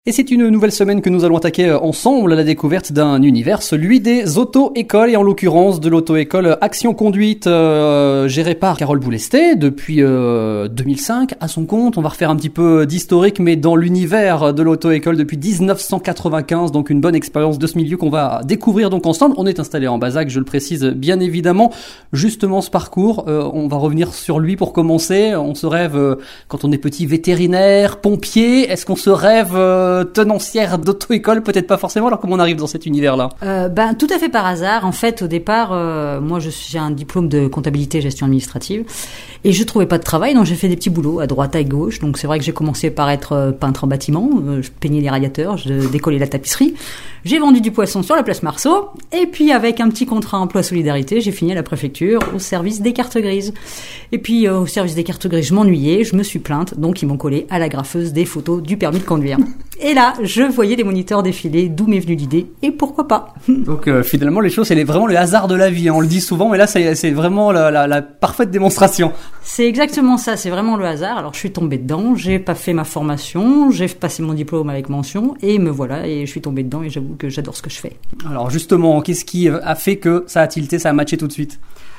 Et c'est une nouvelle semaine que nous allons attaquer ensemble à la découverte d'un univers, celui des auto-écoles et en l'occurrence de l'auto-école Action Conduite gérée par Carole Boulesté depuis 2005 à son compte. On va refaire un petit peu d'historique mais dans l'univers de l'auto-école depuis 1995, donc une bonne expérience de ce milieu qu'on va découvrir donc ensemble. On est installé en Bazac, je le précise bien évidemment. Justement ce parcours, on va revenir sur lui pour commencer. On se rêve quand on est petit vétérinaire, pompier, est-ce qu'on se rêve tenancière d'auto-école, peut-être pas forcément. Alors comment on arrive dans cet univers-là? Tout à fait par hasard. En fait, au départ, moi, j'ai un diplôme de comptabilité et gestion administrative, et je trouvais pas de travail, donc j'ai fait des petits boulots à droite, à gauche. Donc c'est vrai que j'ai commencé par être peintre en bâtiment, je peignais les radiateurs, je décollais la tapisserie. J'ai vendu du poisson sur la place Marceau, et puis avec un petit contrat emploi solidarité, j'ai fini à la préfecture au service des cartes grises. Et puis au service des cartes grises, je m'ennuyais, je me suis plainte, donc ils m'ont collé à la graffeuse des photos du permis de conduire. Et là, je voyais les moniteurs défiler, d'où m'est venue l'idée, et pourquoi pas. Donc finalement, les choses, c'est vraiment le hasard de la vie, hein. On le dit souvent, mais là, c'est vraiment la parfaite démonstration. C'est exactement ça, c'est vraiment le hasard. Alors je suis tombée dedans, j'ai pas fait ma formation, j'ai passé mon diplôme avec mention, et me voilà, et je suis tombée dedans, et j'avoue que j'adore ce que je fais. Alors justement, qu'est-ce qui a fait que ça a tilté, ça a matché tout de suite?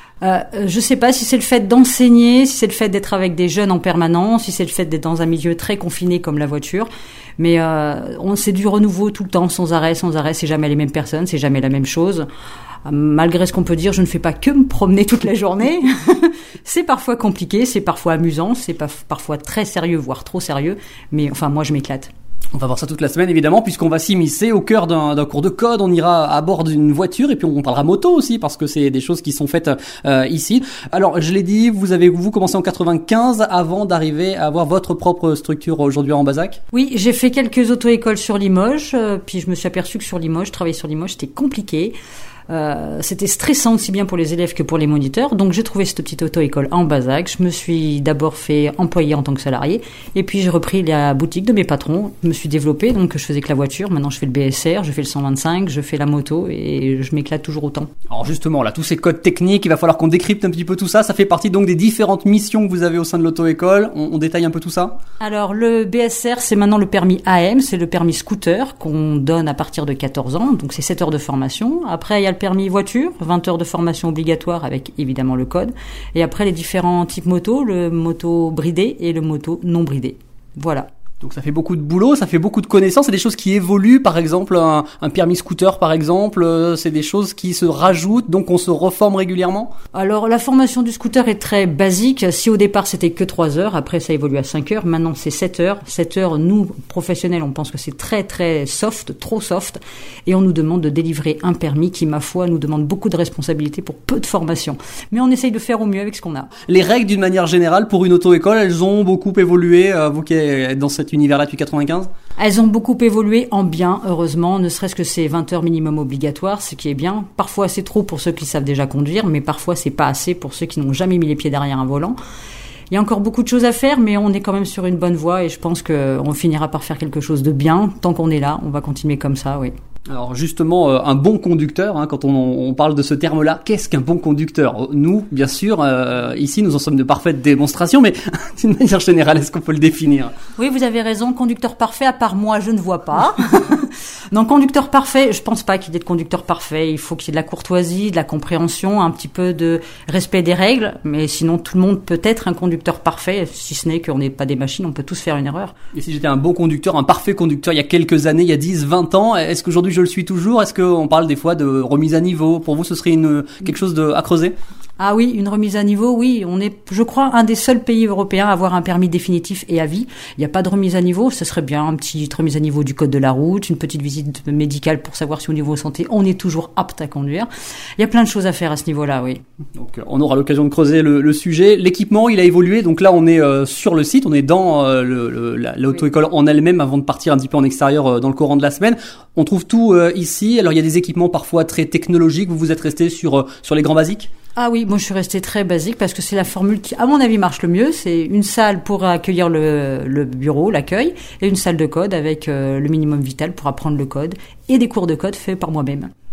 Je sais pas si c'est le fait d'enseigner, si c'est le fait d'être avec des jeunes en permanence, si c'est le fait d'être dans un milieu très confiné comme la voiture. Mais c'est du renouveau tout le temps, sans arrêt. C'est jamais les mêmes personnes, c'est jamais la même chose. Malgré ce qu'on peut dire, je ne fais pas que me promener toute la journée. C'est parfois compliqué, c'est parfois amusant, c'est parfois très sérieux, voire trop sérieux. Mais enfin, moi, je m'éclate. On va voir ça toute la semaine évidemment, puisqu'on va s'immiscer au cœur d'un cours de code. On ira à bord d'une voiture et puis on parlera moto aussi, parce que c'est des choses qui sont faites ici. Alors je l'ai dit, vous commencé en 95 avant d'arriver à avoir votre propre structure aujourd'hui en Bazac? Oui, j'ai fait quelques auto-écoles sur Limoges, puis je me suis aperçu que travailler sur Limoges, c'était compliqué. C'était stressant aussi bien pour les élèves que pour les moniteurs, donc j'ai trouvé cette petite auto-école en Bazac. Je me suis d'abord fait employer en tant que salarié, et puis j'ai repris la boutique de mes patrons. Je me suis développé, donc je faisais que la voiture. Maintenant je fais le BSR, je fais le 125, je fais la moto, et je m'éclate toujours autant. Alors justement, là, tous ces codes techniques, il va falloir qu'on décrypte un petit peu tout ça. Ça fait partie donc des différentes missions que vous avez au sein de l'auto-école. On détaille un peu tout ça? Alors le BSR, c'est maintenant le permis AM, c'est le permis scooter qu'on donne à partir de 14 ans, donc c'est 7 heures de formation. Après il y a le permis voiture, 20 heures de formation obligatoire avec évidemment le code. Et après les différents types moto, le moto bridé et le moto non bridé. Voilà. Donc ça fait beaucoup de boulot, ça fait beaucoup de connaissances, c'est des choses qui évoluent, par exemple un permis scooter par exemple, c'est des choses qui se rajoutent, donc on se reforme régulièrement? Alors la formation du scooter est très basique, si au départ c'était que 3 heures, après ça évolue à 5 heures, maintenant c'est 7 heures. 7 heures, nous professionnels on pense que c'est très très soft, trop soft, et on nous demande de délivrer un permis qui ma foi nous demande beaucoup de responsabilités pour peu de formation. Mais on essaye de faire au mieux avec ce qu'on a. Les règles d'une manière générale pour une auto-école, elles ont beaucoup évolué, vous qui êtes dans cet univers-là depuis 95? Elles ont beaucoup évolué en bien, heureusement, ne serait-ce que c'est 20 heures minimum obligatoire, ce qui est bien. Parfois c'est trop pour ceux qui savent déjà conduire, mais parfois c'est pas assez pour ceux qui n'ont jamais mis les pieds derrière un volant. Il y a encore beaucoup de choses à faire, mais on est quand même sur une bonne voie et je pense qu'on finira par faire quelque chose de bien. Tant qu'on est là, on va continuer comme ça, oui. Alors justement, un bon conducteur, hein, quand on parle de ce terme-là, qu'est-ce qu'un bon conducteur? Nous, bien sûr, ici, nous en sommes de parfaites démonstrations, mais d'une manière générale, est-ce qu'on peut le définir? Oui, vous avez raison, conducteur parfait, à part moi, je ne vois pas. Non, conducteur parfait, je pense pas qu'il y ait de conducteur parfait. Il faut qu'il y ait de la courtoisie, de la compréhension, un petit peu de respect des règles, mais sinon tout le monde peut être un conducteur parfait, si ce n'est qu'on n'est pas des machines, on peut tous faire une erreur. Et si j'étais un bon conducteur, un parfait conducteur il y a quelques années, il y a 10, 20 ans, est-ce qu'aujourd'hui je le suis toujours? Est-ce qu'on parle des fois de remise à niveau? Pour vous, ce serait quelque chose à creuser? Ah oui, une remise à niveau, oui. On est, je crois, un des seuls pays européens à avoir un permis définitif et à vie. Il n'y a pas de remise à niveau. Ce serait bien une petite remise à niveau du code de la route, une petite visite médicale pour savoir si au niveau santé, on est toujours apte à conduire. Il y a plein de choses à faire à ce niveau-là, oui. Donc, on aura l'occasion de creuser le sujet. L'équipement, il a évolué. Donc là, on est sur le site, on est dans l'auto-école en elle-même avant de partir un petit peu en extérieur dans le courant de la semaine. On trouve tout ici. Alors, il y a des équipements parfois très technologiques. Vous êtes resté sur les grands basiques? Ah oui, moi je suis restée très basique parce que c'est la formule qui, à mon avis, marche le mieux. C'est une salle pour accueillir le bureau, l'accueil, et une salle de code avec le minimum vital pour apprendre le code et des cours de code faits par moi-même.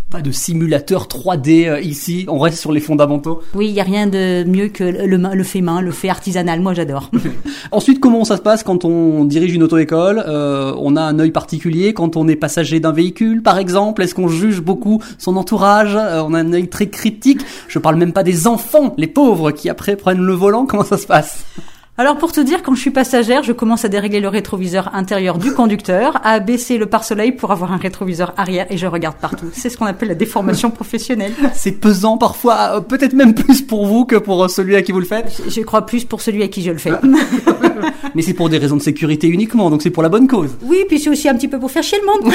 Pas de simulateur 3D ici, on reste sur les fondamentaux. Oui, il y a rien de mieux que le fait main, le fait artisanal. Moi, j'adore. Ensuite, comment ça se passe quand on dirige une auto-école? On a un œil particulier quand on est passager d'un véhicule, par exemple. Est-ce qu'on juge beaucoup son entourage? On a un œil très critique. Je parle même pas des enfants, les pauvres qui après prennent le volant. Comment ça se passe? Alors pour te dire, quand je suis passagère, je commence à dérégler le rétroviseur intérieur du conducteur, à abaisser le pare-soleil pour avoir un rétroviseur arrière et je regarde partout. C'est ce qu'on appelle la déformation professionnelle. C'est pesant parfois, peut-être même plus pour vous que pour celui à qui vous le faites. Je crois plus pour celui à qui je le fais. Mais c'est pour des raisons de sécurité uniquement, donc c'est pour la bonne cause. Oui, puis c'est aussi un petit peu pour faire chier le monde.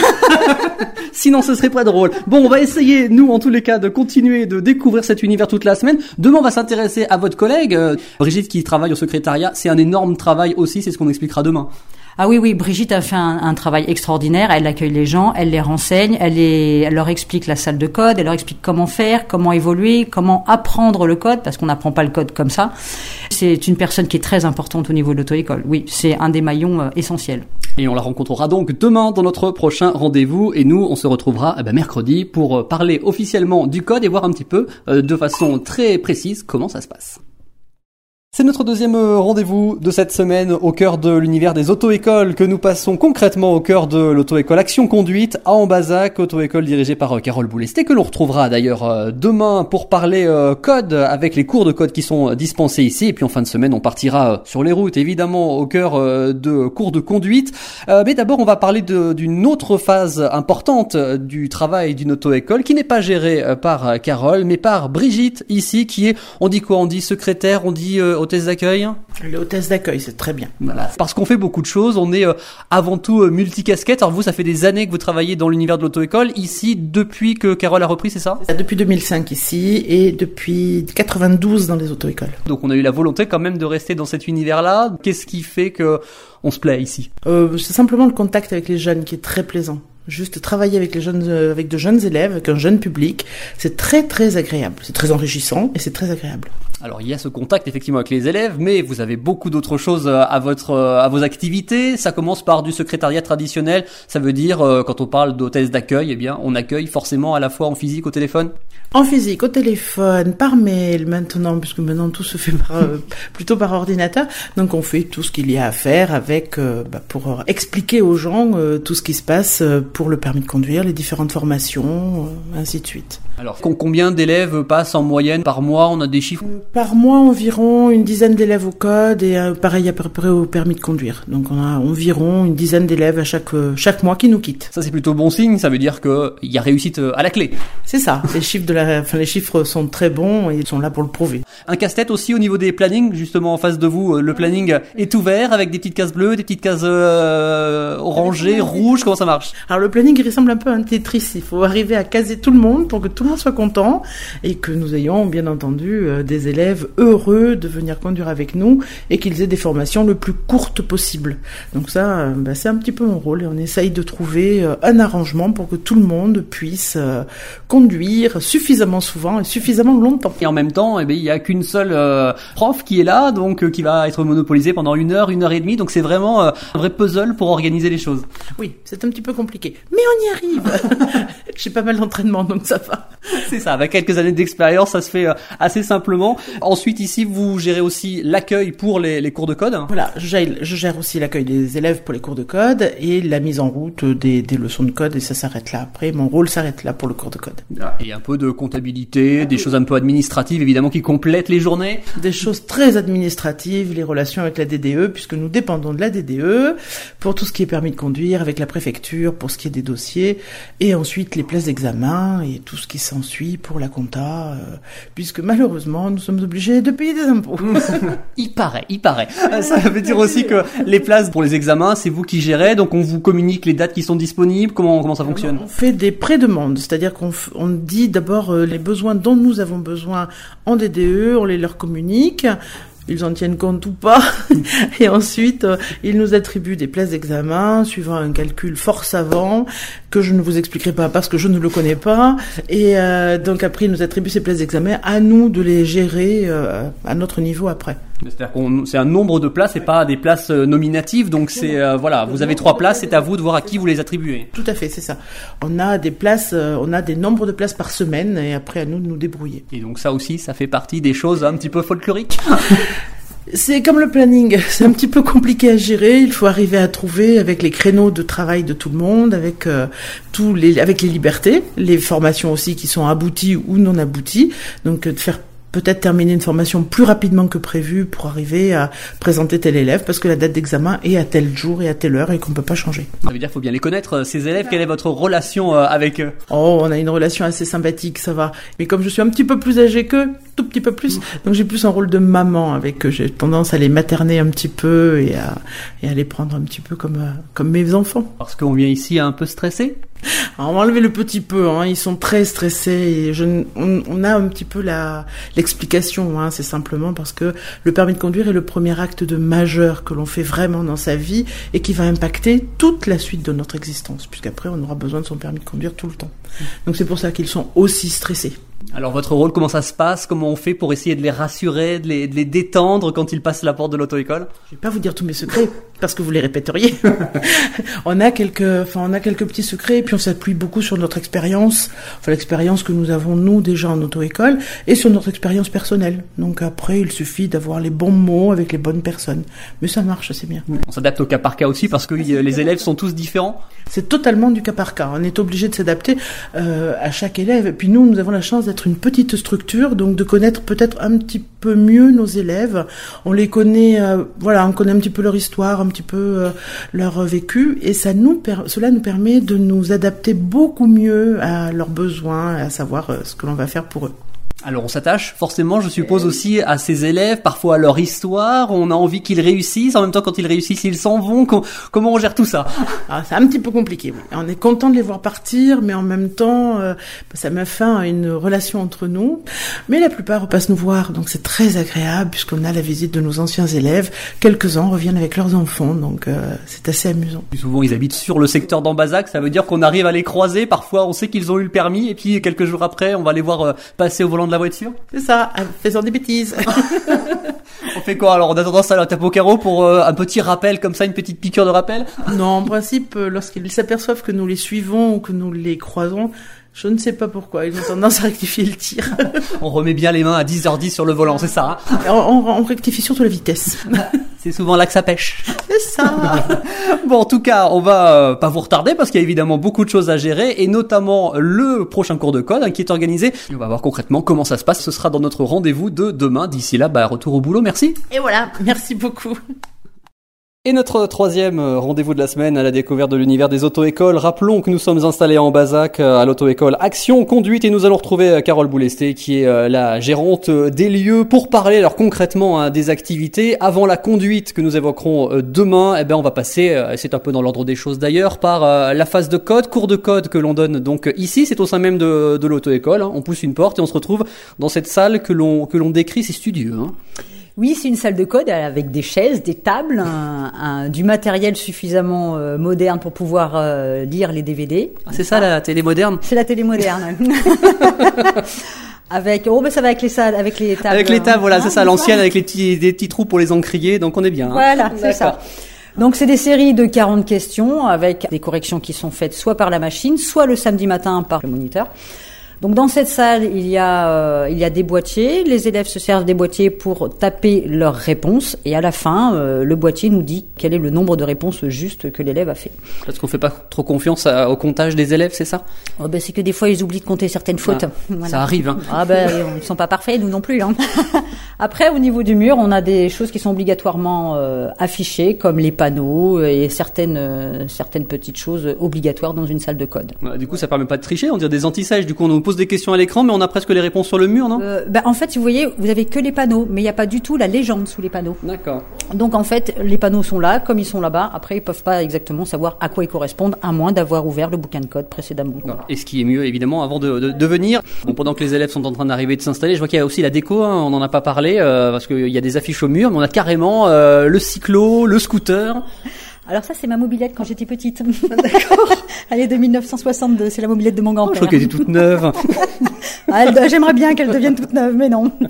Sinon ce serait pas drôle. Bon, on va essayer, nous en tous les cas, de continuer de découvrir cet univers toute la semaine. Demain on va s'intéresser à votre collègue, Brigitte, qui travaille au secrétariat. C'est un énorme travail aussi, c'est ce qu'on expliquera demain. Ah oui, Brigitte a fait un travail extraordinaire. Elle accueille les gens, elle les renseigne, elle leur explique la salle de code, elle leur explique comment faire, comment évoluer, comment apprendre le code, parce qu'on n'apprend pas le code comme ça. C'est une personne qui est très importante au niveau de l'auto-école. Oui, c'est un des maillons essentiels. Et on la rencontrera donc demain dans notre prochain rendez-vous. Et nous, on se retrouvera mercredi pour parler officiellement du code et voir un petit peu, de façon très précise, comment ça se passe. C'est notre deuxième rendez-vous de cette semaine au cœur de l'univers des auto-écoles que nous passons concrètement au cœur de l'auto-école Action Conduite à Ambazac, auto-école dirigée par Carole Boulesté, que l'on retrouvera d'ailleurs demain pour parler code avec les cours de code qui sont dispensés ici. Et puis en fin de semaine, on partira sur les routes, évidemment au cœur de cours de conduite. Mais d'abord, on va parler d'une autre phase importante du travail d'une auto-école qui n'est pas gérée par Carole, mais par Brigitte ici, qui est, on dit quoi? On dit secrétaire, on dit hôtesse d'accueil? L'hôtesse d'accueil, c'est très bien. Voilà. Parce qu'on fait beaucoup de choses, on est avant tout multicasquette. Alors vous, ça fait des années que vous travaillez dans l'univers de l'auto-école, ici depuis que Carole a repris, c'est ça? Depuis 2005 ici et depuis 92 dans les auto-écoles. Donc on a eu la volonté quand même de rester dans cet univers-là. Qu'est-ce qui fait que on se plaît ici? C'est simplement le contact avec les jeunes qui est très plaisant. Juste travailler avec les jeunes, avec de jeunes élèves, avec un jeune public, c'est très très agréable. C'est très enrichissant et c'est très agréable. Alors il y a ce contact effectivement avec les élèves, mais vous avez beaucoup d'autres choses à vos activités. Ça commence par du secrétariat traditionnel. Ça veut dire quand on parle d'hôtesse d'accueil, eh bien on accueille forcément à la fois en physique, au téléphone. En physique, au téléphone, par mail maintenant, puisque maintenant tout se fait plutôt par ordinateur. Donc on fait tout ce qu'il y a à faire avec pour expliquer aux gens tout ce qui se passe pour le permis de conduire, les différentes formations, ainsi de suite. Alors combien d'élèves passent en moyenne par mois? On a des chiffres? Par mois environ une dizaine d'élèves au code et pareil à peu près au permis de conduire. Donc on a environ une dizaine d'élèves à chaque mois qui nous quittent. Ça c'est plutôt bon signe, ça veut dire que il y a réussite à la clé. C'est ça. Les chiffres sont très bons et ils sont là pour le prouver. Un casse-tête aussi au niveau des plannings, justement en face de vous, le planning est ouvert avec des petites cases bleues, des petites cases orangées, rouges, comment ça marche? Alors le planning il ressemble un peu à un Tetris, il faut arriver à caser tout le monde pour que tout le monde soit content et que nous ayons bien entendu des élèves heureux de venir conduire avec nous et qu'ils aient des formations le plus courtes possible. Donc ça, c'est un petit peu mon rôle et on essaye de trouver un arrangement pour que tout le monde puisse conduire suffisamment souvent et suffisamment longtemps. Et en même temps, il y a qu'une seule prof qui est là, donc qui va être monopolisée pendant 1 heure, 1 heure et demie. Donc c'est vraiment un vrai puzzle pour organiser les choses. Oui, c'est un petit peu compliqué, mais on y arrive. J'ai pas mal d'entraînement, donc ça va. C'est ça, avec quelques années d'expérience, ça se fait assez simplement. Ensuite, ici, vous gérez aussi l'accueil pour les cours de code. Voilà, je gère aussi l'accueil des élèves pour les cours de code et la mise en route des leçons de code et ça s'arrête là. Après, mon rôle s'arrête là pour le cours de code. Et un peu de comptabilité, des choses un peu administratives évidemment qui complètent les journées. Des choses très administratives, les relations avec la DDE puisque nous dépendons de la DDE pour tout ce qui est permis de conduire, avec la préfecture pour ce qui est des dossiers et ensuite les places d'examen et tout ce qui s'ensuit pour la compta puisque malheureusement nous sommes obligés de payer des impôts. Il paraît. Ça veut dire aussi que les places pour les examens, c'est vous qui gérez, donc on vous communique les dates qui sont disponibles, comment ça fonctionne? On fait des pré-demandes, c'est-à-dire qu'on dit d'abord les besoins dont nous avons besoin en DDE, on les leur communique. Ils en tiennent compte ou pas, et ensuite ils nous attribuent des places d'examen suivant un calcul fort savant que je ne vous expliquerai pas parce que je ne le connais pas, et donc après ils nous attribuent ces places d'examen, à nous de les gérer à notre niveau après. C'est-à-dire c'est un nombre de places et pas des places nominatives, donc c'est voilà, vous avez 3 places, c'est à vous de voir à qui vous les attribuez. Tout à fait, c'est ça. On a des places, on a des nombres de places par semaine et après à nous de nous débrouiller. Et donc ça aussi, ça fait partie des choses un petit peu folkloriques. C'est comme le planning, c'est un petit peu compliqué à gérer. Il faut arriver à trouver avec les créneaux de travail de tout le monde, avec avec les libertés, les formations aussi qui sont abouties ou non abouties. Donc de faire peut-être terminer une formation plus rapidement que prévu pour arriver à présenter tel élève parce que la date d'examen est à tel jour et à telle heure et qu'on peut pas changer. Ça veut dire qu'il faut bien les connaître, ces élèves. Quelle est votre relation avec eux? Oh, on a une relation assez sympathique, ça va. Mais comme je suis un petit peu plus âgée qu'eux, tout petit peu plus, donc j'ai plus un rôle de maman avec eux. J'ai tendance à les materner un petit peu et à les prendre un petit peu comme mes enfants. Parce qu'on vient ici un peu stressé? Alors, on va enlever le petit peu, hein. Ils sont très stressés et on a un petit peu l'explication, hein. C'est simplement parce que le permis de conduire est le premier acte de majeur que l'on fait vraiment dans sa vie et qui va impacter toute la suite de notre existence, puisqu'après on aura besoin de son permis de conduire tout le temps. Donc c'est pour ça qu'ils sont aussi stressés. Alors votre rôle, comment ça se passe? Comment on fait pour essayer de les rassurer, de les détendre quand ils passent la porte de l'auto-école? Je vais pas vous dire tous mes secrets parce que vous les répéteriez. on a quelques petits secrets et puis on s'appuie beaucoup sur notre expérience, l'expérience que nous avons nous déjà en auto-école et sur notre expérience personnelle. Donc après, il suffit d'avoir les bons mots avec les bonnes personnes. Mais ça marche, c'est bien. On s'adapte au cas par cas aussi parce que les élèves sont tous différents. C'est totalement du cas par cas. On est obligé de s'adapter à chaque élève. Et puis nous avons la chance d'être une petite structure, donc de connaître peut-être un petit peu mieux nos élèves. On les connaît, on connaît un petit peu leur histoire, un petit peu leur vécu, et cela nous permet de nous adapter beaucoup mieux à leurs besoins, à savoir ce que l'on va faire pour eux. Alors on s'attache forcément, je suppose, aussi à ces élèves, parfois à leur histoire, on a envie qu'ils réussissent, en même temps quand ils réussissent, ils s'en vont, comment on gère tout ça? C'est un petit peu compliqué, oui. On est content de les voir partir, mais en même temps, ça met fin à une relation entre nous. Mais la plupart passent nous voir, donc c'est très agréable, puisqu'on a la visite de nos anciens élèves. Quelques-uns reviennent avec leurs enfants, donc c'est assez amusant. Plus souvent, ils habitent sur le secteur d'Ambazac, ça veut dire qu'on arrive à les croiser, parfois on sait qu'ils ont eu le permis, et puis quelques jours après, on va les voir passer au volant de la voiture. C'est ça, faisant des bêtises. On fait quoi alors? On a tendance à leur taper au carreau pour un petit rappel comme ça, une petite piqûre de rappel? Non, en principe, lorsqu'ils s'aperçoivent que nous les suivons ou que nous les croisons, je ne sais pas pourquoi, ils ont tendance à rectifier le tir. On remet bien les mains à 10h10 sur le volant, c'est ça, hein? On rectifie surtout la vitesse. C'est souvent là que ça pêche. C'est ça. Bon, en tout cas, on va pas vous retarder parce qu'il y a évidemment beaucoup de choses à gérer et notamment le prochain cours de code qui est organisé. On va voir concrètement comment ça se passe. Ce sera dans notre rendez-vous de demain. D'ici là, retour au boulot. Merci. Et voilà. Merci beaucoup. Et notre troisième rendez-vous de la semaine à la découverte de l'univers des auto-écoles. Rappelons que nous sommes installés en Ambazac à l'auto-école Action Conduite et nous allons retrouver Carole Boulesté qui est la gérante des lieux pour parler alors concrètement des activités. Avant la conduite que nous évoquerons demain, on va passer, c'est un peu dans l'ordre des choses d'ailleurs, par la phase de code, cours de code que l'on donne donc ici, c'est au sein même de l'auto-école. On pousse une porte et on se retrouve dans cette salle que l'on décrit, c'est studieux. Oui, c'est une salle de code avec des chaises, des tables, du matériel suffisamment moderne pour pouvoir lire les DVD. C'est ça la télé moderne? C'est la télé moderne. Ça va avec les tables. Avec les tables, voilà, c'est ça, l'ancienne avec des petits trous pour les encrier, donc on est bien. Voilà, c'est ça. Donc c'est des séries de 40 questions avec des corrections qui sont faites soit par la machine, soit le samedi matin par le moniteur. Donc dans cette salle, il y a des boîtiers. Les élèves se servent des boîtiers pour taper leurs réponses. Et à la fin, le boîtier nous dit quel est le nombre de réponses justes que l'élève a fait. Parce qu'on fait pas trop confiance au comptage des élèves, c'est ça? C'est que des fois, ils oublient de compter certaines fautes. Voilà. Ça arrive, hein. Ils sont pas parfaits, nous non plus, hein. Après, au niveau du mur, on a des choses qui sont obligatoirement affichées, comme les panneaux et certaines petites choses obligatoires dans une salle de code. Du coup, ça permet pas de tricher, on dirait des anti-sèches. Du coup, on nous pose des questions à l'écran, mais on a presque les réponses sur le mur, non? En fait, si vous voyez, vous avez que les panneaux, mais il n'y a pas du tout la légende sous les panneaux. D'accord. Donc, en fait, les panneaux sont là, comme ils sont là-bas. Après, ils peuvent pas exactement savoir à quoi ils correspondent, à moins d'avoir ouvert le bouquin de code précédemment. Et ce qui est mieux, évidemment, avant de venir. Bon, pendant que les élèves sont en train d'arriver, de s'installer, je vois qu'il y a aussi la déco, hein, on n'en a pas parlé, parce qu'il y a des affiches au mur, mais on a carrément le cyclo, le scooter. Alors ça, c'est ma mobilette quand j'étais petite. D'accord. Elle est de 1962, c'est la mobilette de mon grand-père. Je crois qu'elle était toute neuve. J'aimerais bien qu'elle devienne toute neuve, mais non.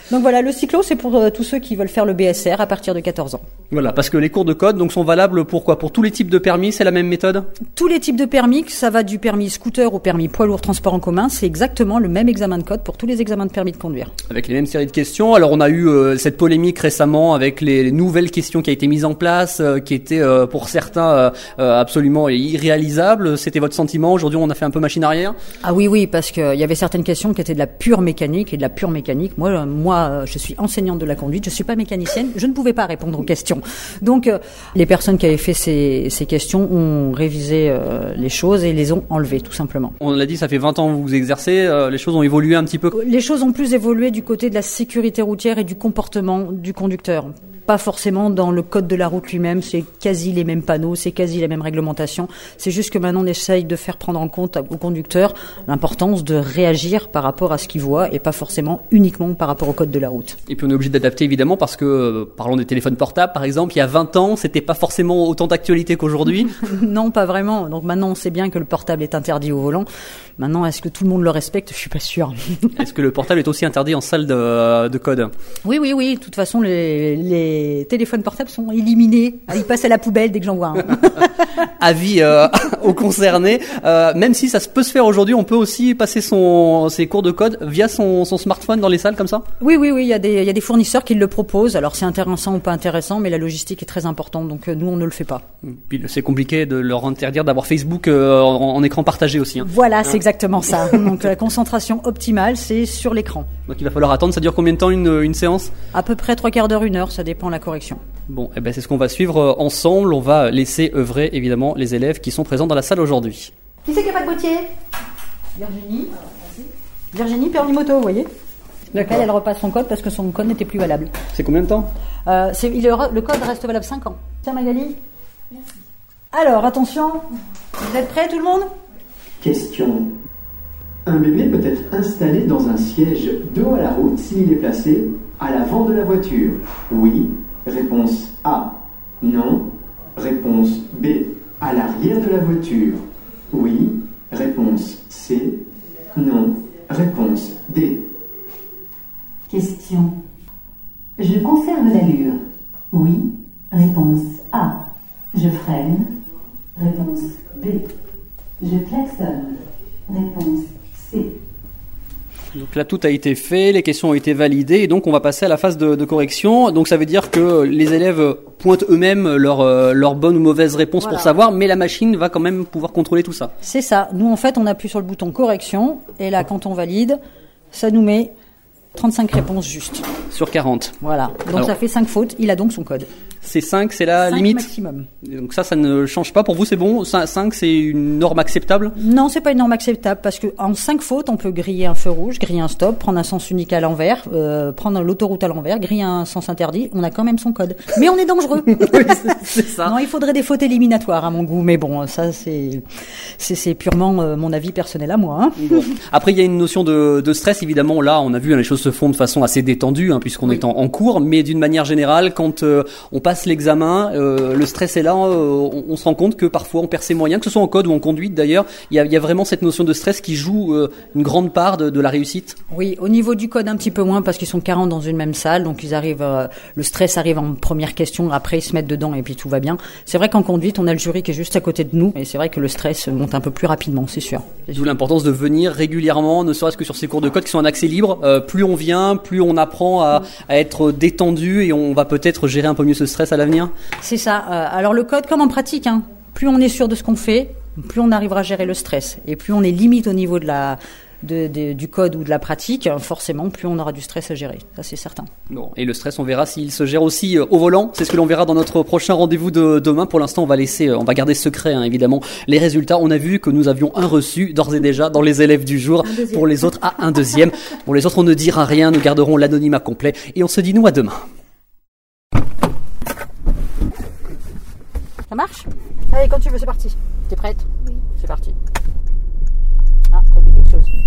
Donc voilà, le cyclo, c'est pour tous ceux qui veulent faire le BSR à partir de 14 ans. Voilà, parce que les cours de code donc sont valables pour quoi? Pour tous les types de permis, c'est la même méthode? Tous les types de permis, ça va du permis scooter au permis poids lourd transport en commun, c'est exactement le même examen de code pour tous les examens de permis de conduire. Avec les mêmes séries de questions. Alors on a eu cette polémique récemment avec les nouvelles questions qui a été mises en place, qui étaient pour certains absolument irréalisables. C'était votre sentiment? Aujourd'hui, on a fait un peu machine arrière? Ah oui, parce qu'il y avait certaines questions qui étaient de la pure mécanique, et de la pure mécanique, moi, je suis enseignante de la conduite, je suis pas mécanicienne, je ne pouvais pas répondre aux questions. Donc, les personnes qui avaient fait ces questions ont révisé les choses et les ont enlevées, tout simplement. On l'a dit, ça fait 20 ans que vous exercez, les choses ont évolué un petit peu. Les choses ont plus évolué du côté de la sécurité routière et du comportement du conducteur. Pas forcément dans le code de la route lui-même, c'est quasi les mêmes panneaux, c'est quasi la même réglementation. C'est juste que maintenant on essaye de faire prendre en compte au conducteur l'importance de réagir par rapport à ce qu'il voit et pas forcément uniquement par rapport au code de la route. Et puis on est obligé d'adapter évidemment parce que, parlons des téléphones portables par exemple, il y a 20 ans, c'était pas forcément autant d'actualité qu'aujourd'hui. Non, pas vraiment. Donc maintenant on sait bien que le portable est interdit au volant. Maintenant, est-ce que tout le monde le respecte? Je suis pas sûre. Est-ce que le portable est aussi interdit en salle de code? Oui. De toute façon, les téléphones portables sont éliminés. Ils passent à la poubelle dès que j'en vois un. Avis aux concernés. Même si ça peut se faire aujourd'hui, on peut aussi passer ses cours de code via son smartphone dans les salles comme ça? Oui. Il y a des fournisseurs qui le proposent. Alors c'est intéressant ou pas intéressant, mais la logistique est très importante. Donc nous, on ne le fait pas. Puis c'est compliqué de leur interdire d'avoir Facebook en écran partagé aussi. Voilà, c'est exactement ça. Donc la concentration optimale, c'est sur l'écran. Donc il va falloir attendre. Ça dure combien de temps une séance? À peu près 3/4 d'heure, 1 heure. Ça dépend de la correction. Bon, c'est ce qu'on va suivre ensemble. On va laisser œuvrer évidemment les élèves qui sont présents dans la salle aujourd'hui. Qui c'est qui a pas de boîtier? Virginie, permis moto, vous voyez? D'accord. Elle repasse son code parce que son code n'était plus valable. C'est combien de temps? Le code reste valable 5 ans. Tiens Magali. Merci. Alors, attention. Vous êtes prêts tout le monde? Question. Un bébé peut être installé dans un siège dos à la route s'il est placé à l'avant de la voiture. Oui. Réponse A. Non. Réponse B. À l'arrière de la voiture. Oui. Réponse C. Non. Réponse D. Question. Je conserve l'allure. Oui. Réponse A. Je freine. Réponse B. Je klaxonne. Réponse C. Donc là, tout a été fait, les questions ont été validées, et donc on va passer à la phase de correction. Donc ça veut dire que les élèves pointent eux-mêmes leur bonne ou mauvaise réponse pour savoir, mais la machine va quand même pouvoir contrôler tout ça. C'est ça. Nous, en fait, on appuie sur le bouton correction, et là, quand on valide, ça nous met 35 réponses justes. Sur 40. Voilà. Donc ça fait 5 fautes. Il a donc son code. C'est 5, c'est la 5 limite maximum. Donc ça ne change pas. Pour vous, c'est bon? 5, c'est une norme acceptable? Non, c'est pas une norme acceptable parce que en 5 fautes, on peut griller un feu rouge, griller un stop, prendre un sens unique à l'envers, prendre l'autoroute à l'envers, griller un sens interdit. On a quand même son code. Mais on est dangereux. Oui, c'est ça. Non, il faudrait des fautes éliminatoires à mon goût. Mais bon, ça, c'est purement mon avis personnel à moi. Hein. Bon. Après, il y a une notion de stress. Évidemment, là, on a vu, les choses se font de façon assez détendue, puisqu'on est en cours. Mais d'une manière générale, quand on passe l'examen, le stress est là, on se rend compte que parfois on perd ses moyens, que ce soit en code ou en conduite d'ailleurs, il y a vraiment cette notion de stress qui joue une grande part de la réussite. Oui, au niveau du code un petit peu moins parce qu'ils sont 40 dans une même salle, donc ils arrivent, le stress arrive en première question, après ils se mettent dedans et puis tout va bien. C'est vrai qu'en conduite on a le jury qui est juste à côté de nous et c'est vrai que le stress monte un peu plus rapidement, c'est sûr. D'où l'importance de venir régulièrement, ne serait-ce que sur ces cours de code qui sont en accès libre, plus on vient, plus on apprend à être détendu et on va peut-être gérer un peu mieux ce stress à l'avenir. C'est ça. Alors le code, comme en pratique, plus on est sûr de ce qu'on fait, plus on arrivera à gérer le stress. Et plus on est limite au niveau du code ou de la pratique, forcément, plus on aura du stress à gérer. Ça, c'est certain. Bon, et le stress, on verra s'il se gère aussi au volant. C'est ce que l'on verra dans notre prochain rendez-vous de demain. Pour l'instant, on va garder secret, évidemment, les résultats. On a vu que nous avions un reçu, d'ores et déjà, dans les élèves du jour. Pour les autres, un deuxième. Pour les autres, on ne dira rien. Nous garderons l'anonymat complet. Et on se dit, nous, à demain. Ça marche? Allez, quand tu veux, c'est parti. T'es prête? Oui. C'est parti. Ah, t'as oublié quelque chose.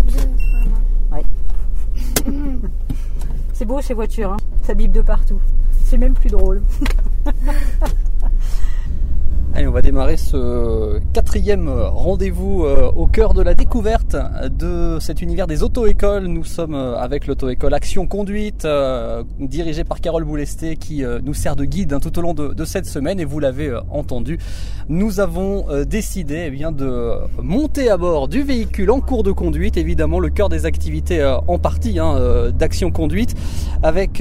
Ouais. C'est beau ces voitures, ça bip de partout. C'est même plus drôle. Allez, on va démarrer ce 4e rendez-vous au cœur de la découverte de cet univers des auto-écoles. Nous sommes avec l'auto-école Action Conduite, dirigée par Carole Boulesté, qui nous sert de guide tout au long de cette semaine. Et vous l'avez entendu, nous avons décidé de monter à bord du véhicule en cours de conduite, évidemment le cœur des activités en partie d'Action Conduite, avec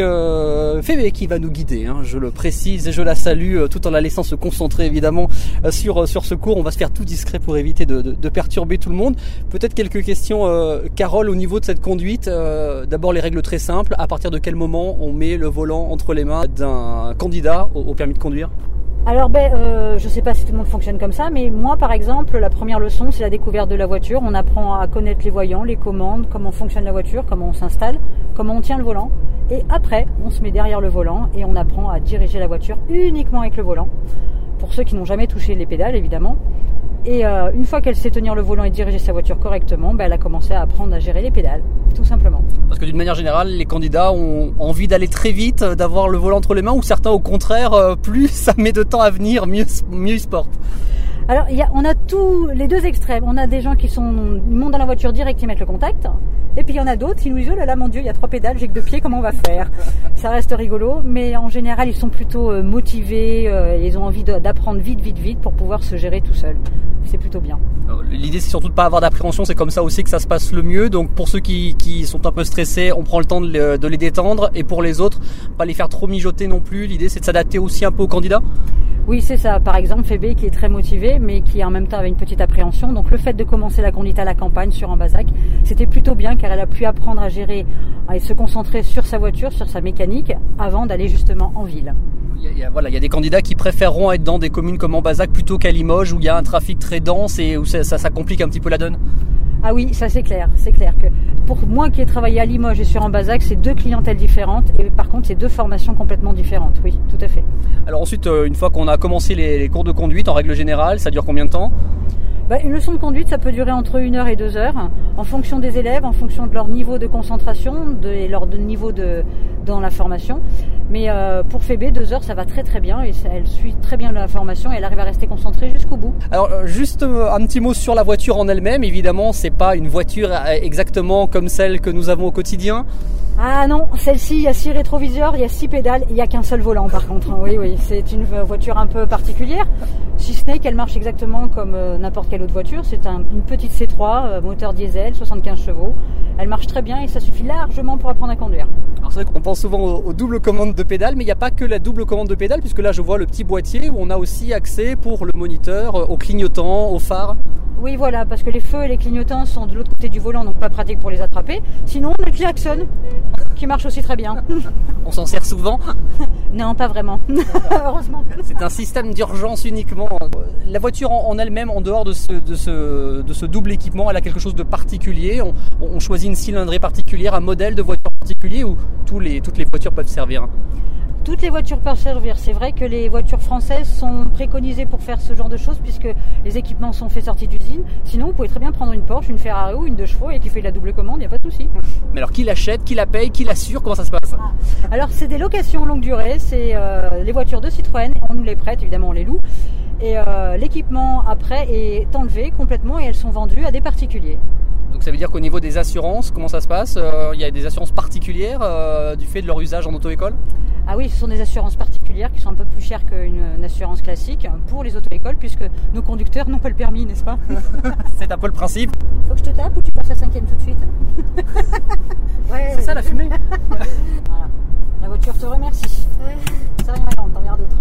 Phébé qui va nous guider, je le précise, et je la salue tout en la laissant se concentrer évidemment sur ce cours. On va se faire tout discret pour éviter de perturber tout le monde. Peut-être quelques questions, Carole, au niveau de cette conduite. D'abord les règles très simples. À partir de quel moment on met le volant entre les mains d'un candidat au permis de conduire? Alors je sais pas si tout le monde fonctionne comme ça, mais moi par exemple, la première leçon c'est la découverte de la voiture. On apprend à connaître les voyants, les commandes, comment fonctionne la voiture, comment on s'installe, comment on tient le volant. Et après, on se met derrière le volant et on apprend à diriger la voiture uniquement avec le volant. Pour ceux qui n'ont jamais touché les pédales évidemment. Et une fois qu'elle sait tenir le volant et diriger sa voiture correctement, elle a commencé à apprendre à gérer les pédales, tout simplement. Parce que d'une manière générale, les candidats ont envie d'aller très vite, d'avoir le volant entre les mains, ou certains au contraire, plus ça met de temps à venir, mieux ils se portent. Alors on a tous les deux extrêmes. On a des gens qui montent dans la voiture direct, ils mettent le contact. Et puis il y en a d'autres qui nous disent, oh là là mon Dieu, il y a 3 pédales, j'ai que 2 pieds, comment on va faire? Ça reste rigolo, mais en général ils sont plutôt motivés, ils ont envie d'apprendre vite pour pouvoir se gérer tout seul. C'est plutôt bien. L'idée c'est surtout de pas avoir d'appréhension, c'est comme ça aussi que ça se passe le mieux. Donc pour ceux qui sont un peu stressés, on prend le temps de les détendre, et pour les autres, pas les faire trop mijoter non plus. L'idée c'est de s'adapter aussi un peu aux candidats. Oui, c'est ça. Par exemple, Phébé qui est très motivé, mais qui en même temps avait une petite appréhension. Donc le fait de commencer la conduite à la campagne sur un Bazac, c'était plutôt bien, car elle a pu apprendre à gérer et se concentrer sur sa voiture, sur sa mécanique, avant d'aller justement en ville. Il y a des candidats qui préféreront être dans des communes comme Ambazac plutôt qu'à Limoges, où il y a un trafic très dense et où ça complique un petit peu la donne. Ah oui, ça c'est clair. C'est clair que pour moi qui ai travaillé à Limoges et sur Ambazac, c'est 2 clientèles différentes, et par contre c'est 2 formations complètement différentes. Oui, tout à fait. Alors ensuite, une fois qu'on a commencé les cours de conduite, en règle générale, ça dure combien de temps ? Une leçon de conduite, ça peut durer entre 1 heure et 2 heures, en fonction des élèves, en fonction de leur niveau de concentration et leur niveau dans la formation. Mais pour Phébé, 2 heures, ça va très très bien, et elle suit très bien la formation et elle arrive à rester concentrée jusqu'au bout. Alors juste un petit mot sur la voiture en elle-même. Évidemment, c'est pas une voiture exactement comme celle que nous avons au quotidien. Ah non, celle-ci, il y a 6 rétroviseurs, il y a 6 pédales, il n'y a qu'un seul volant par contre. Oui, c'est une voiture un peu particulière, si ce n'est qu'elle marche exactement comme n'importe quelle autre voiture. C'est une petite C3, moteur diesel, 75 chevaux. Elle marche très bien et ça suffit largement pour apprendre à conduire. Alors c'est vrai qu'on pense souvent aux doubles commandes de pédales, mais il n'y a pas que la double commande de pédales, puisque là je vois le petit boîtier où on a aussi accès pour le moniteur, aux clignotants, aux phares. Oui, voilà, parce que les feux et les clignotants sont de l'autre côté du volant, donc pas pratique pour les attraper. Sinon, on a le klaxon, qui marche aussi très bien. On s'en sert souvent ? Non, pas vraiment, heureusement. C'est un système d'urgence uniquement. La voiture en elle-même, en dehors de ce double équipement, elle a quelque chose de particulier. On choisit une cylindrée particulière, un modèle de voiture particulier, ou toutes les voitures peuvent servir. Toutes les voitures peuvent servir. C'est vrai que les voitures françaises sont préconisées pour faire ce genre de choses, puisque les équipements sont faits sortis d'usine. Sinon, vous pouvez très bien prendre une Porsche, une Ferrari ou une 2 chevaux et qui fait de la double commande, il n'y a pas de souci. Mais alors, qui l'achète, qui la paye, qui l'assure, comment ça se passe ? Alors, c'est des locations longue durée. C'est les voitures de Citroën. On nous les prête, évidemment, on les loue. Et l'équipement, après, est enlevé complètement et elles sont vendues à des particuliers. Donc ça veut dire qu'au niveau des assurances, comment ça se passe ? Il y a des assurances particulières du fait de leur usage en auto-école ? Ah oui, ce sont des assurances particulières qui sont un peu plus chères qu'une assurance classique pour les auto-écoles, puisque nos conducteurs n'ont pas le permis, n'est-ce pas ? C'est un peu le principe. Faut que je te tape ou tu passes à 5e tout de suite ? Ouais, c'est ça la fumée. Voilà. La voiture te remercie. C'est rien, t'en verras d'autres.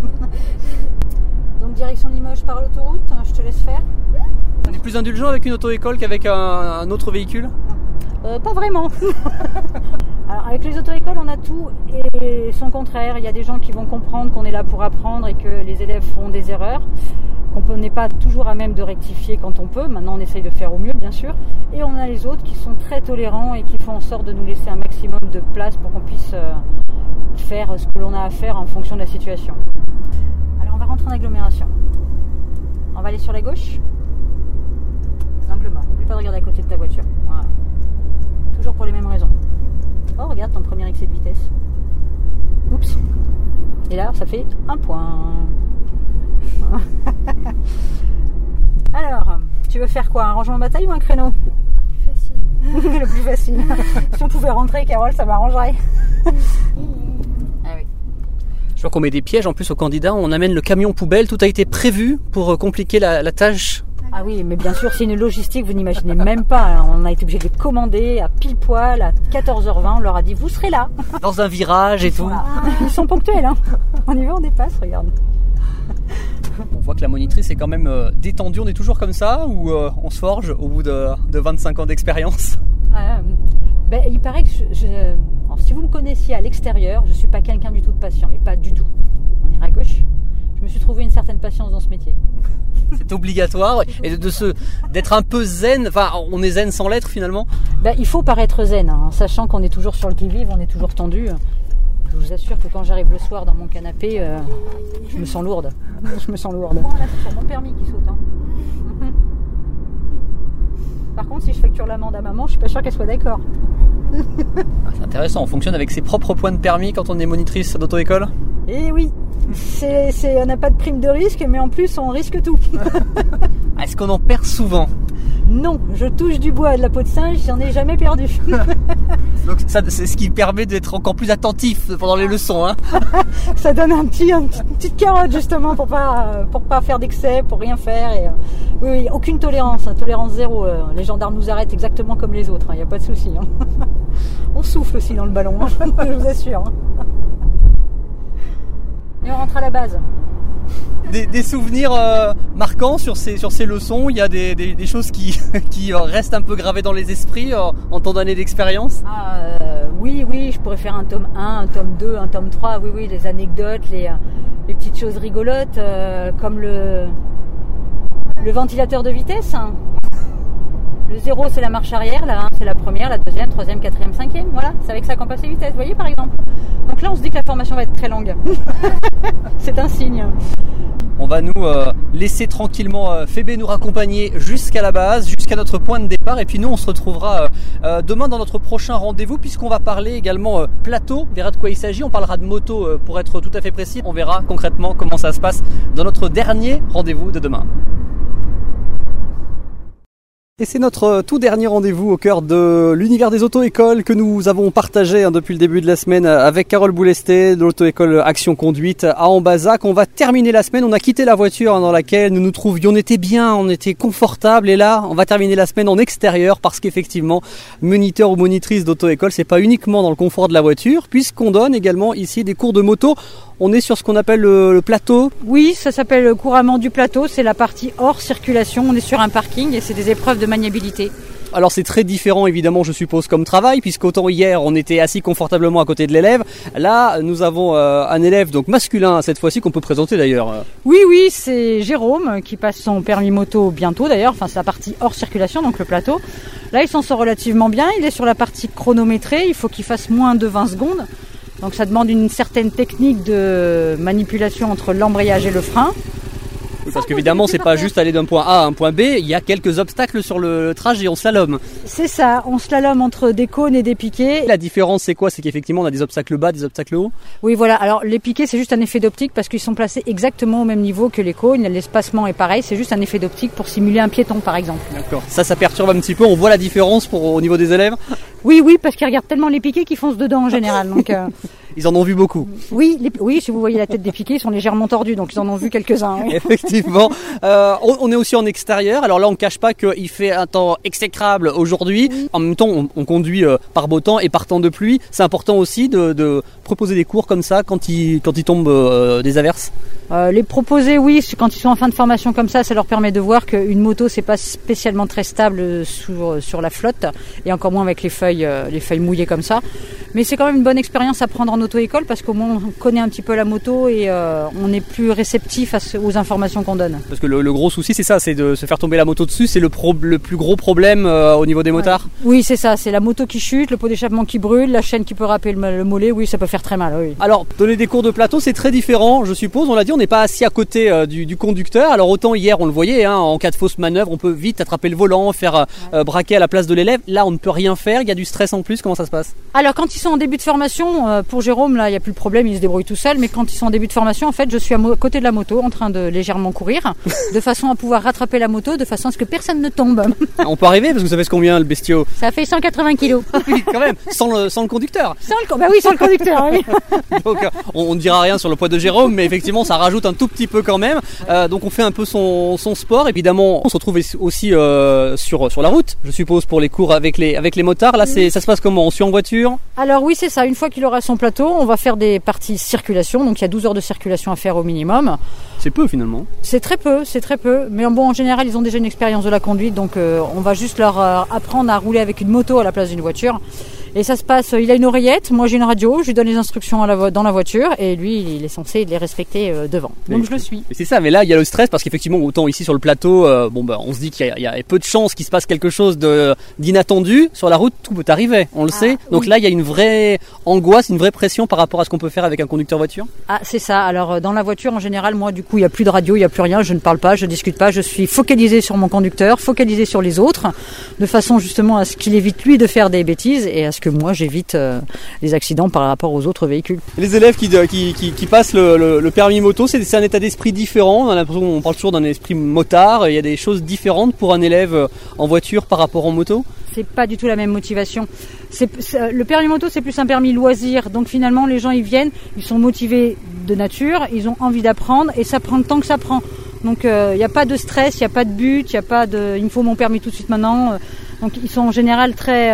Donc direction Limoges par l'autoroute, je te laisse faire. On est plus indulgent avec une auto-école qu'avec un autre véhicule ? Pas vraiment. Alors avec les auto-écoles, on a tout et son contraire. Il y a des gens qui vont comprendre qu'on est là pour apprendre et que les élèves font des erreurs, qu'on n'est pas toujours à même de rectifier quand on peut. Maintenant, on essaye de faire au mieux, bien sûr. Et on a les autres qui sont très tolérants et qui font en sorte de nous laisser un maximum de place pour qu'on puisse faire ce que l'on a à faire en fonction de la situation. Alors, on va rentrer en agglomération. On va aller sur la gauche. L'angle mort. N'oublie pas de regarder à côté de ta voiture. Voilà. Toujours pour les mêmes raisons. Oh, regarde ton premier excès de vitesse. Oups. Et là, ça fait 1 point. Alors, tu veux faire quoi? Un rangement de bataille ou un créneau? Facile. Le plus facile. Si on pouvait rentrer, Carole, ça m'arrangerait. Ah oui. Je vois qu'on met des pièges en plus aux candidats, on amène le camion poubelle, tout a été prévu pour compliquer la tâche. Ah oui, mais bien sûr, c'est une logistique, vous n'imaginez même pas. On a été obligé de les commander à pile poil, à 14h20, on leur a dit, vous serez là. Dans un virage et tout. Voilà. Ils sont ponctuels, hein. On y va, on dépasse, regarde. On voit que la monitrice est quand même détendue, on est toujours comme ça ou on se forge au bout de 25 ans d'expérience? Il paraît que alors, si vous me connaissiez à l'extérieur, je suis pas quelqu'un du tout de patient, mais pas du tout. On ira à gauche. Je me suis trouvé une certaine patience dans ce métier. C'est obligatoire et d'être un peu zen, enfin on est zen sans l'être finalement. Il faut paraître zen, hein, en sachant qu'on est toujours sur le qui-vive, on est toujours tendu. Je vous assure que quand j'arrive le soir dans mon canapé, je me sens lourde. Je me sens lourde. Là, c'est sur mon permis qui saute. Hein. Par contre, si je facture l'amende à maman, je suis pas sûre qu'elle soit d'accord. C'est intéressant, on fonctionne avec ses propres points de permis quand on est monitrice d'auto-école? Eh oui, on n'a pas de prime de risque, mais en plus on risque tout. Est-ce qu'on en perd souvent? Non, je touche du bois, de la peau de singe, j'en ai jamais perdu. Donc ça, c'est ce qui permet d'être encore plus attentif pendant les leçons. Hein. Ça donne une petite carotte justement pour pas faire d'excès, pour rien faire. Et, oui, aucune tolérance, tolérance zéro. Les gendarmes nous arrêtent exactement comme les autres, il n'y a pas de souci. Hein. On souffle aussi dans le ballon, hein, je vous assure. Hein. Et on rentre à la base. Des souvenirs marquants sur ces leçons, il y a des choses qui restent un peu gravées dans les esprits en tant d'années d'expérience? Oui, je pourrais faire un tome 1, un tome 2, un tome 3, oui, les anecdotes, les petites choses rigolotes, comme le ventilateur de vitesse. Hein. Le 0 c'est la marche arrière, la 1 c'est la première, la deuxième, troisième, quatrième, cinquième, voilà, c'est avec ça qu'on passe les vitesses, vous voyez par exemple. Donc là on se dit que la formation va être très longue. C'est un signe. On va nous laisser tranquillement Phébé nous raccompagner jusqu'à la base, jusqu'à notre point de départ. Et puis nous, on se retrouvera demain dans notre prochain rendez-vous puisqu'on va parler également plateau. On verra de quoi il s'agit. On parlera de moto pour être tout à fait précis. On verra concrètement comment ça se passe dans notre dernier rendez-vous de demain. Et c'est notre tout dernier rendez-vous au cœur de l'univers des auto-écoles que nous avons partagé depuis le début de la semaine avec Carole Boulesté de l'auto-école Action Conduite à Ambazac. On va terminer la semaine, on a quitté la voiture dans laquelle nous nous trouvions, on était bien, on était confortable et là on va terminer la semaine en extérieur parce qu'effectivement moniteur ou monitrice d'auto-école c'est pas uniquement dans le confort de la voiture puisqu'on donne également ici des cours de moto. On est sur ce qu'on appelle le plateau. Oui, ça s'appelle couramment du plateau, c'est la partie hors circulation, on est sur un parking et c'est des épreuves de maniabilité. Alors c'est très différent évidemment je suppose comme travail puisqu'autant hier on était assis confortablement à côté de l'élève. Là nous avons un élève donc masculin cette fois-ci qu'on peut présenter d'ailleurs. Oui c'est Jérôme qui passe son permis moto bientôt d'ailleurs, enfin c'est la partie hors circulation donc le plateau. Là il s'en sort relativement bien, il est sur la partie chronométrée, il faut qu'il fasse moins de 20 secondes. Donc ça demande une certaine technique de manipulation entre l'embrayage et le frein. Oui, parce qu'évidemment, c'est pas juste aller d'un point A à un point B, il y a quelques obstacles sur le trajet, on slalom. C'est ça, on slalom entre des cônes et des piquets. La différence, c'est quoi? C'est qu'effectivement, on a des obstacles bas, des obstacles hauts. Oui, voilà. Alors, les piquets, c'est juste un effet d'optique parce qu'ils sont placés exactement au même niveau que les cônes. L'espacement est pareil, c'est juste un effet d'optique pour simuler un piéton, par exemple. D'accord. Ça perturbe un petit peu. On voit la différence au niveau des élèves? Oui, parce qu'ils regardent tellement les piquets qu'ils foncent dedans en général. Donc, Ils en ont vu beaucoup. Oui, si vous voyez la tête des piquets, ils sont légèrement tordus, donc ils en ont vu quelques-uns. Oui. Effectivement. On est aussi en extérieur. Alors là, on ne cache pas qu'il fait un temps exécrable aujourd'hui. Oui. En même temps, on conduit par beau temps et par temps de pluie. C'est important aussi de proposer des cours comme ça quand il tombe des averses. Les proposer, oui, quand ils sont en fin de formation comme ça leur permet de voir qu'une moto, c'est pas spécialement très stable sur la flotte, et encore moins avec les feuilles mouillées comme ça. Mais c'est quand même une bonne expérience à prendre en auto-école parce qu'au moins on connaît un petit peu la moto et on est plus réceptif aux informations qu'on donne. Parce que le gros souci, c'est ça, c'est de se faire tomber la moto dessus, c'est le plus gros problème au niveau des motards. Ouais. Oui, c'est ça, c'est la moto qui chute, le pot d'échappement qui brûle, la chaîne qui peut râper le mollet, oui, ça peut faire très mal. Oui. Alors, donner des cours de plateau, c'est très différent, je suppose, on l'a dit, on n'est pas assis à côté du conducteur. Alors autant hier, on le voyait, en cas de fausse manœuvre, on peut vite attraper le volant, faire braquer à la place de l'élève. Là, on ne peut rien faire, il y a du stress en plus, comment ça se passe? Alors, quand ils ils sont en début de formation, pour Jérôme, là, il n'y a plus de problème, il se débrouille tout seul. Mais quand ils sont en début de formation, en fait, je suis à côté de la moto, en train de légèrement courir, de façon à pouvoir rattraper la moto, de façon à ce que personne ne tombe. On peut arriver parce que ça fait combien le bestiau? Ça fait 180 kilos. Oui, quand même, sans le conducteur. Bah oui, sans le conducteur, oui. Donc, on ne dira rien sur le poids de Jérôme, mais effectivement, ça rajoute un tout petit peu quand même. Donc, on fait un peu son sport. Évidemment, on se retrouve aussi sur la route, je suppose, pour les cours avec les motards. Là, ça se passe comment? On suit en voiture? Alors oui, c'est ça. Une fois qu'il aura son plateau, on va faire des parties circulation. Donc il y a 12 heures de circulation à faire au minimum. C'est peu finalement. C'est très peu. Mais bon, en général, ils ont déjà une expérience de la conduite. Donc on va juste leur apprendre à rouler avec une moto à la place d'une voiture. Et ça se passe, il a une oreillette, moi j'ai une radio, je lui donne les instructions dans la voiture et lui il est censé les respecter devant. Donc je le suis. C'est ça, mais là il y a le stress parce qu'effectivement autant ici sur le plateau, on se dit qu'il y a peu de chances qu'il se passe quelque chose d'inattendu. Sur la route tout peut arriver, on le sait. Donc là il y a une vraie angoisse, une vraie pression par rapport à ce qu'on peut faire avec un conducteur voiture. Ah c'est ça, alors dans la voiture en général moi du coup il n'y a plus de radio, il n'y a plus rien, je ne parle pas, je ne discute pas, je suis focalisé sur mon conducteur, focalisé sur les autres, de façon justement à ce qu'il évite lui de faire des bêtises et à ce que moi j'évite les accidents par rapport aux autres véhicules. Les élèves qui passent le permis moto, c'est un état d'esprit différent. On a l'impression qu'on parle toujours d'un esprit motard. Il y a des choses différentes pour un élève en voiture par rapport en moto. C'est pas du tout la même motivation. Le permis moto c'est plus un permis loisir. Donc finalement les gens ils viennent, ils sont motivés de nature, ils ont envie d'apprendre et ça prend le temps que ça prend. Donc il n'y a pas de stress, il n'y a pas de but, il n'y a pas de il me faut mon permis tout de suite maintenant. Donc ils sont en général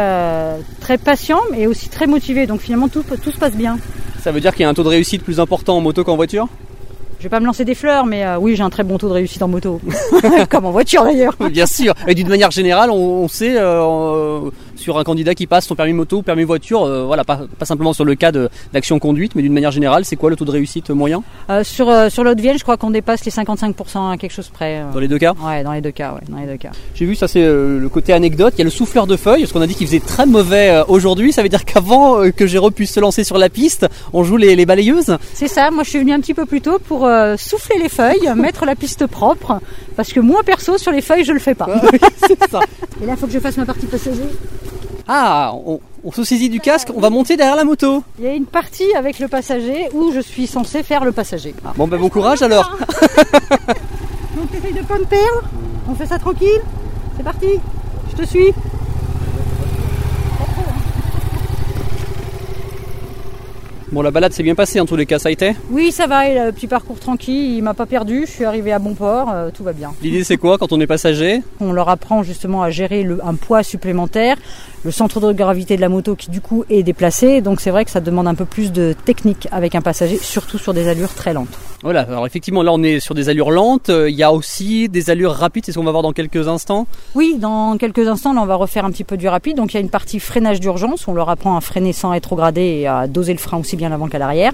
très patients et aussi très motivés. Donc finalement tout se passe bien. Ça veut dire qu'il y a un taux de réussite plus important en moto qu'en voiture? Je vais pas me lancer des fleurs, mais oui j'ai un très bon taux de réussite en moto. Comme en voiture d'ailleurs. Bien sûr. Et d'une manière générale, on sait sur un candidat qui passe son permis moto ou permis voiture, pas simplement sur le cas d'action conduite, mais d'une manière générale, c'est quoi le taux de réussite moyen? Sur l'Haute-Vienne, je crois qu'on dépasse les 55% à quelque chose près. Dans les deux cas? Ouais, dans les deux cas. J'ai vu, ça c'est le côté anecdote, il y a le souffleur de feuilles, parce qu'on a dit qu'il faisait très mauvais aujourd'hui, ça veut dire qu'avant que Jérôme puisse se lancer sur la piste, on joue les balayeuses? C'est ça, moi je suis venue un petit peu plus tôt pour souffler les feuilles, mettre la piste propre, parce que moi perso sur les feuilles je le fais pas. Oui, c'est ça. Et là il faut que je fasse ma partie passager. Ah, on se saisit du casque, on va monter derrière la moto. Il y a une partie avec le passager où je suis censé faire le passager. Bon bon courage alors. Donc essaye de pas me perdre, on fait ça tranquille, c'est parti, je te suis. Bon, la balade s'est bien passée en tous les cas, ça a été? Oui, ça va, le petit parcours tranquille, il m'a pas perdu, je suis arrivé à bon port, tout va bien. L'idée c'est quoi quand on est passager? On leur apprend justement à gérer un poids supplémentaire, le centre de gravité de la moto qui du coup est déplacé, donc c'est vrai que ça demande un peu plus de technique avec un passager, surtout sur des allures très lentes. Voilà, alors effectivement là on est sur des allures lentes, il y a aussi des allures rapides, c'est ce qu'on va voir dans quelques instants? Oui, dans quelques instants là on va refaire un petit peu du rapide, donc il y a une partie freinage d'urgence, on leur apprend à freiner sans rétrograder et à doser le frein aussi bien l'avant qu'à l'arrière.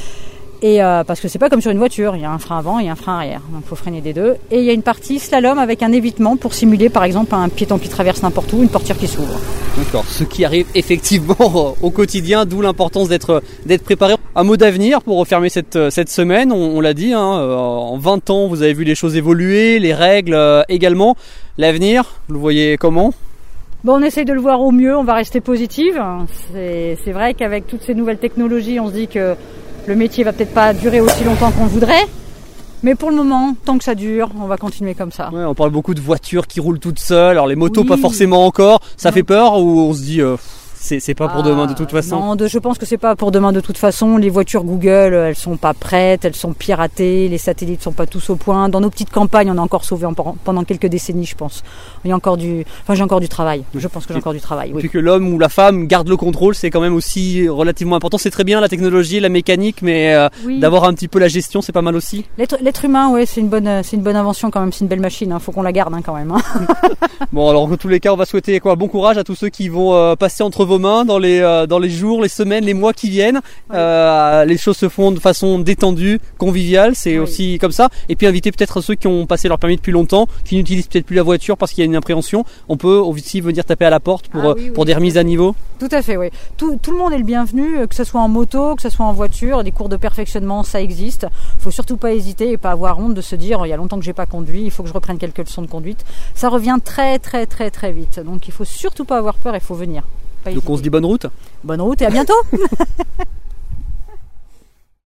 Et parce que c'est pas comme sur une voiture, il y a un frein avant et un frein arrière, donc il faut freiner des deux. Et il y a une partie slalom avec un évitement pour simuler par exemple un piéton qui traverse n'importe où, une portière qui s'ouvre. D'accord, ce qui arrive effectivement au quotidien, d'où l'importance d'être préparé. Un mot d'avenir pour refermer cette semaine, on l'a dit, en 20 ans vous avez vu les choses évoluer, les règles également. L'avenir, vous le voyez comment? Bon, on essaye de le voir au mieux, on va rester positive. C'est vrai qu'avec toutes ces nouvelles technologies, on se dit que le métier va peut-être pas durer aussi longtemps qu'on le voudrait. Mais pour le moment, tant que ça dure, on va continuer comme ça. Ouais, on parle beaucoup de voitures qui roulent toutes seules, alors les motos pas forcément encore. Ça fait peur ou on se dit c'est pas pour demain de toute façon? Non, je pense que c'est pas pour demain de toute façon. Les voitures Google, elles sont pas prêtes, elles sont piratées, les satellites sont pas tous au point. Dans nos petites campagnes, on a encore sauvé pendant quelques décennies, je pense. J'ai encore du travail. Je pense que j'ai encore du travail. Oui. Puis que l'homme ou la femme garde le contrôle, c'est quand même aussi relativement important. C'est très bien la technologie, la mécanique, mais d'avoir un petit peu la gestion, c'est pas mal aussi. L'être humain, ouais, c'est une bonne invention quand même. C'est une belle machine. Faut qu'on la garde quand même. Bon, alors en tous les cas, on va souhaiter bon courage à tous ceux qui vont passer entre vos mains dans les jours, les semaines, les mois qui viennent. Les choses se font de façon détendue, conviviale, c'est aussi comme ça. Et puis inviter peut-être ceux qui ont passé leur permis depuis longtemps, qui n'utilisent peut-être plus la voiture parce qu'il y a une appréhension. On peut aussi venir taper à la porte pour des remises à niveau. Tout à fait, oui. Tout le monde est le bienvenu, que ce soit en moto, que ce soit en voiture. Des cours de perfectionnement, ça existe. Faut surtout pas hésiter et pas avoir honte de se dire il y a longtemps que j'ai pas conduit, il faut que je reprenne quelques leçons de conduite. Ça revient très très très très vite. Donc il faut surtout pas avoir peur, il faut venir. pas Donc on se dit bonne route. Bonne route et à bientôt.